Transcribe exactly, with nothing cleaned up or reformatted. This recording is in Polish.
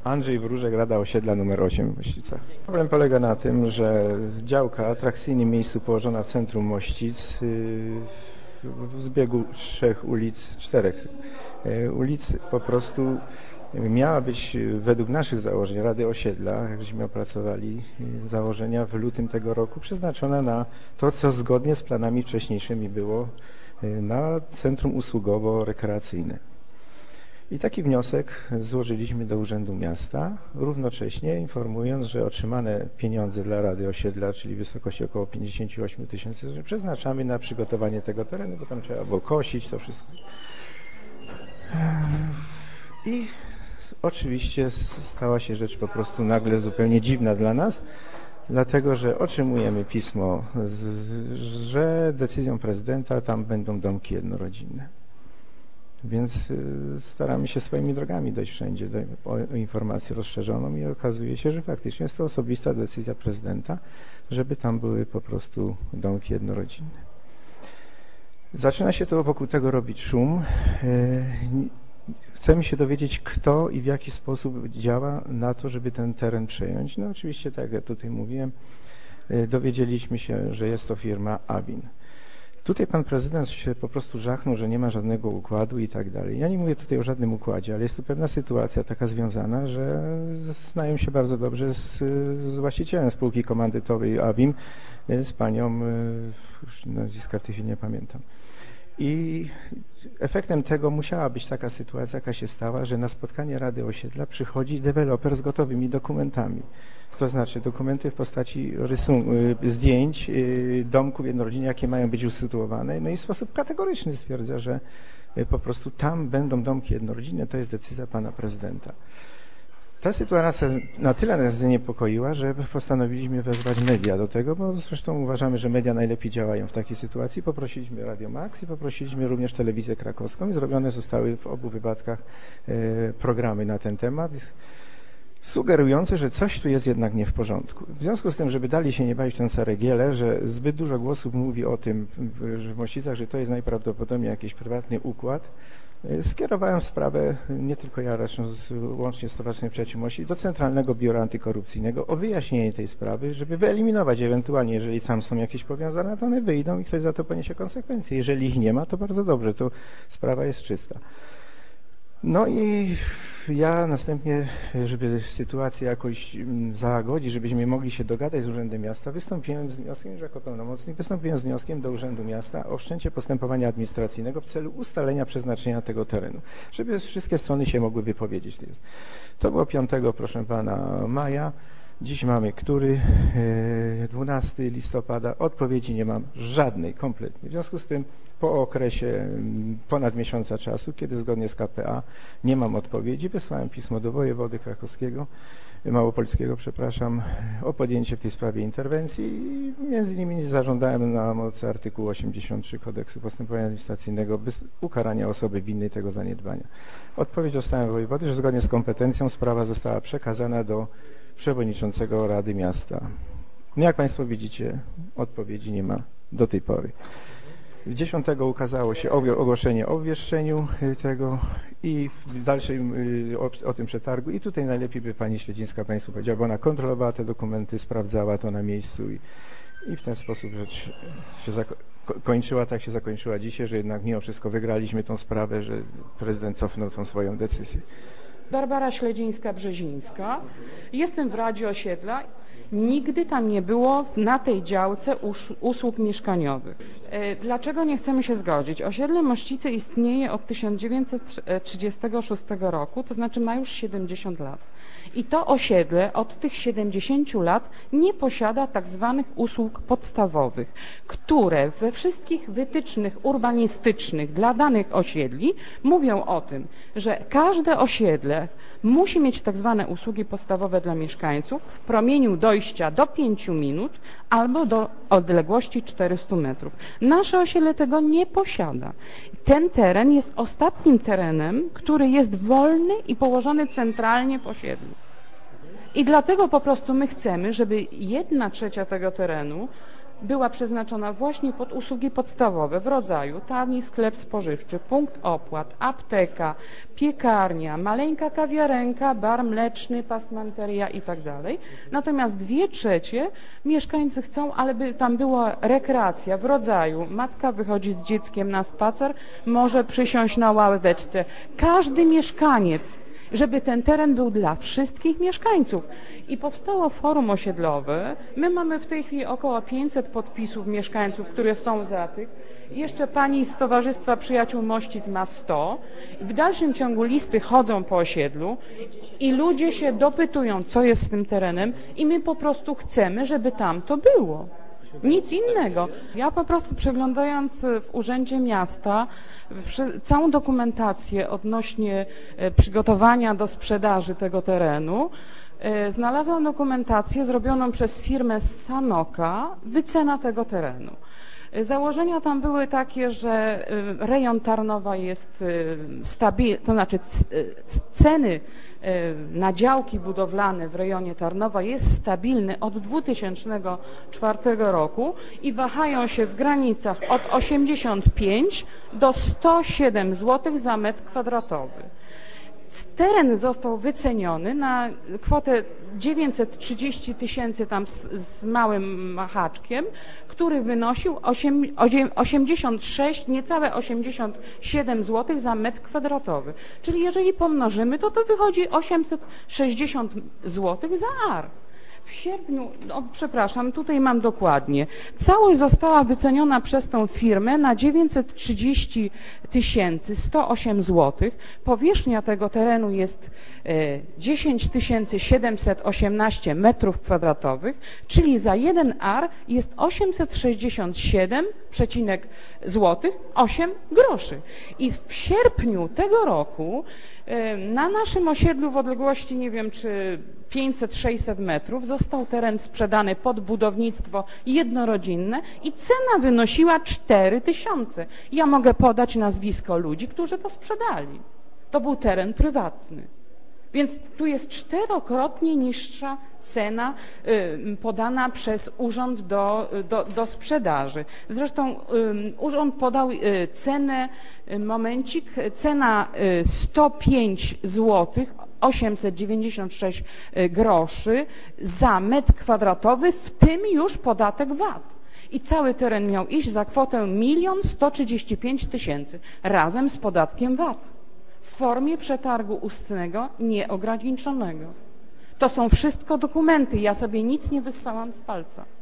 Andrzej Wróżek, Rada Osiedla numer osiem w Mościcach. Problem polega na tym, że działka atrakcyjnym miejscu położona w centrum Mościc, w zbiegu trzech ulic, czterech ulic po prostu miała być według naszych założeń Rady Osiedla, jak żeśmy opracowali założenia w lutym tego roku, przeznaczona na to, co zgodnie z planami wcześniejszymi było na centrum usługowo-rekreacyjne. I taki wniosek złożyliśmy do Urzędu Miasta, równocześnie informując, że otrzymane pieniądze dla Rady Osiedla, czyli w wysokości około pięćdziesiąt osiem tysięcy, przeznaczamy na przygotowanie tego terenu, bo tam trzeba było kosić to wszystko. I oczywiście stała się rzecz po prostu nagle zupełnie dziwna dla nas, dlatego że otrzymujemy pismo, że decyzją prezydenta tam będą domki jednorodzinne. Więc staramy się swoimi drogami dojść wszędzie o, o informację rozszerzoną i okazuje się, że faktycznie jest to osobista decyzja prezydenta, żeby tam były po prostu domki jednorodzinne. Zaczyna się to wokół tego robić szum. Chcemy się dowiedzieć, kto i w jaki sposób działa na to, żeby ten teren przejąć. No oczywiście, tak jak tutaj mówiłem, dowiedzieliśmy się, że jest to firma Awin. Tutaj pan prezydent się po prostu żachnął, że nie ma żadnego układu i tak dalej. Ja nie mówię tutaj o żadnym układzie, ale jest tu pewna sytuacja taka związana, że znają się bardzo dobrze z, z właścicielem spółki komandytowej Awin, z panią, już nazwiska w tej chwili nie pamiętam. I efektem tego musiała być taka sytuacja, jaka się stała, że na spotkanie Rady Osiedla przychodzi deweloper z gotowymi dokumentami. To znaczy dokumenty w postaci rysun- zdjęć domków jednorodzinnych, jakie mają być usytuowane. No i w sposób kategoryczny stwierdza, że po prostu tam będą domki jednorodzinne, to jest decyzja pana prezydenta. Ta sytuacja na tyle nas zaniepokoiła, że postanowiliśmy wezwać media do tego, bo zresztą uważamy, że media najlepiej działają w takiej sytuacji. Poprosiliśmy Radio Max i poprosiliśmy również Telewizję Krakowską i zrobione zostały w obu wypadkach programy na ten temat, sugerujące, że coś tu jest jednak nie w porządku. W związku z tym, żeby dali się nie bawić w tę ceregielę, że zbyt dużo głosów mówi o tym że w Mościcach, że to jest najprawdopodobniej jakiś prywatny układ, skierowałem sprawę, nie tylko ja, zresztą z, łącznie z Stowarzyszeniem Przyjaciół Mościc, do Centralnego Biura Antykorupcyjnego o wyjaśnienie tej sprawy, żeby wyeliminować ewentualnie, jeżeli tam są jakieś powiązane, to one wyjdą i ktoś za to poniesie konsekwencje. Jeżeli ich nie ma, to bardzo dobrze, to sprawa jest czysta. No i ja następnie, żeby sytuację jakoś załagodzić, żebyśmy mogli się dogadać z Urzędem Miasta, wystąpiłem z wnioskiem, że jako pełnomocnik wystąpiłem z wnioskiem do Urzędu Miasta o wszczęcie postępowania administracyjnego w celu ustalenia przeznaczenia tego terenu, żeby wszystkie strony się mogły wypowiedzieć. To było piątego, proszę pana, maja. Dziś mamy który? dwunastego listopada. Odpowiedzi nie mam żadnej, kompletnie. W związku z tym po okresie ponad miesiąca czasu, kiedy zgodnie z K P A nie mam odpowiedzi, wysłałem pismo do wojewody krakowskiego, małopolskiego, przepraszam, o podjęcie w tej sprawie interwencji i między innymi zażądałem na mocy artykułu osiemdziesiąt trzy Kodeksu Postępowania Administracyjnego ukarania osoby winnej tego zaniedbania. Odpowiedź dostałem wojewody, że zgodnie z kompetencją sprawa została przekazana do przewodniczącego Rady Miasta. No jak państwo widzicie, odpowiedzi nie ma do tej pory. dziesiątego ukazało się ogłoszenie o obwieszczeniu tego i w dalszym o, o tym przetargu i tutaj najlepiej by pani Śledzińska państwu powiedziała, bo ona kontrolowała te dokumenty, sprawdzała to na miejscu i, i w ten sposób rzecz się zakończyła, tak się zakończyła dzisiaj, że jednak mimo wszystko wygraliśmy tą sprawę, że prezydent cofnął tą swoją decyzję. Barbara Śledzińska-Brzezińska. Jestem w Radzie Osiedla. Nigdy tam nie było na tej działce usług mieszkaniowych. Dlaczego nie chcemy się zgodzić? Osiedle Mościce istnieje od tysiąc dziewięćset trzydziestego szóstego roku, to znaczy ma już siedemdziesiąt lat. I to osiedle od tych siedemdziesięciu lat nie posiada tak zwanych usług podstawowych, które we wszystkich wytycznych urbanistycznych dla danych osiedli mówią o tym, że każde osiedle musi mieć tak zwane usługi podstawowe dla mieszkańców w promieniu dojścia do pięciu minut albo do odległości czterystu metrów. Nasze osiedle tego nie posiada. Ten teren jest ostatnim terenem, który jest wolny i położony centralnie w osiedlu. I dlatego po prostu my chcemy, żeby jedna trzecia tego terenu była przeznaczona właśnie pod usługi podstawowe w rodzaju tani sklep spożywczy, punkt opłat, apteka, piekarnia, maleńka kawiarenka, bar mleczny, pasmanteria i tak dalej. Natomiast dwie trzecie mieszkańcy chcą, ale by tam była rekreacja w rodzaju matka wychodzi z dzieckiem na spacer, może przysiąść na ławeczce. Każdy mieszkaniec, żeby ten teren był dla wszystkich mieszkańców. I powstało forum osiedlowe. My mamy w tej chwili około pięćset podpisów mieszkańców, które są za tych. Jeszcze pani z Towarzystwa Przyjaciół Mościc ma sto. W dalszym ciągu listy chodzą po osiedlu i ludzie się dopytują, co jest z tym terenem i my po prostu chcemy, żeby tam to było. Nic innego. Ja po prostu przeglądając w Urzędzie Miasta całą dokumentację odnośnie przygotowania do sprzedaży tego terenu, znalazłam dokumentację zrobioną przez firmę Sanoka, wycena tego terenu. Założenia tam były takie, że rejon Tarnowa jest stabilny, to znaczy ceny na działki budowlane w rejonie Tarnowa jest stabilny od dwa tysiące czwartego roku i wahają się w granicach od osiemdziesiąt pięć do sto siedem złotych za metr kwadratowy. Teren został wyceniony na kwotę dziewięćset trzydzieści tysięcy tam z, z małym haczkiem, który wynosił osiemdziesiąt sześć, niecałe osiemdziesiąt siedem złotych za metr kwadratowy. Czyli jeżeli pomnożymy, to to wychodzi osiemset sześćdziesiąt złotych za ar. W sierpniu, no, przepraszam, tutaj mam dokładnie, całość została wyceniona przez tą firmę na dziewięćset trzydzieści tysięcy sto osiem złotych. Powierzchnia tego terenu jest e, dziesięć tysięcy siedemset osiemnaście metrów kwadratowych, czyli za jeden ar jest osiemset sześćdziesiąt siedem złotych osiem groszy. I w sierpniu tego roku e, na naszym osiedlu w odległości, nie wiem czy pięćset sześćset metrów, został teren sprzedany pod budownictwo jednorodzinne i cena wynosiła cztery tysiące. Ja mogę podać nazwisko ludzi, którzy to sprzedali. To był teren prywatny. Więc tu jest czterokrotnie niższa cena y, podana przez urząd do, do, do sprzedaży. Zresztą y, urząd podał y, cenę, y, momencik, cena y, sto pięć złotych osiemset dziewięćdziesiąt sześć groszy za metr kwadratowy, w tym już podatek V A T. I cały teren miał iść za kwotę milion sto trzydzieści pięć tysięcy razem z podatkiem V A T w formie przetargu ustnego nieograniczonego. To są wszystko dokumenty, ja sobie nic nie wyssałam z palca.